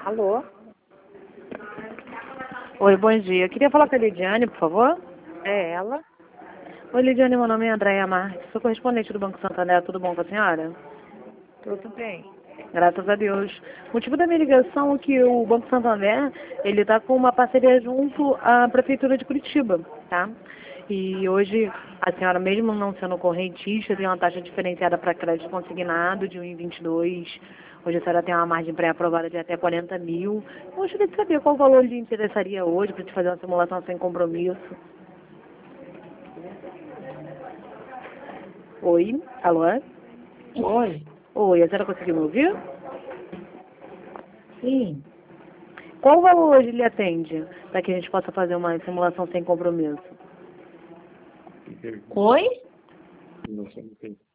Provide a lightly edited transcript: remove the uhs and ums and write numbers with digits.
Alô? Oi, bom dia. Eu queria falar com a Lidiane, por favor. É ela? Oi, Lidiane, meu nome é Andréia Marques, sou correspondente do Banco Santander. Tudo bom com a senhora? Tudo bem. Graças a Deus. O motivo da minha ligação é que o Banco Santander, ele está com uma parceria junto à Prefeitura de Curitiba, tá? E hoje, a senhora, mesmo não sendo correntista, tem uma taxa diferenciada para crédito consignado de 1,22. Hoje a senhora tem uma margem pré-aprovada de até 40 mil. Eu gostaria de saber qual valor lhe interessaria hoje para te fazer uma simulação sem compromisso. Oi? Alô? Oi? Oi, a senhora conseguiu me ouvir? Sim. Qual valor hoje lhe atende para que a gente possa fazer uma simulação sem compromisso? Oi?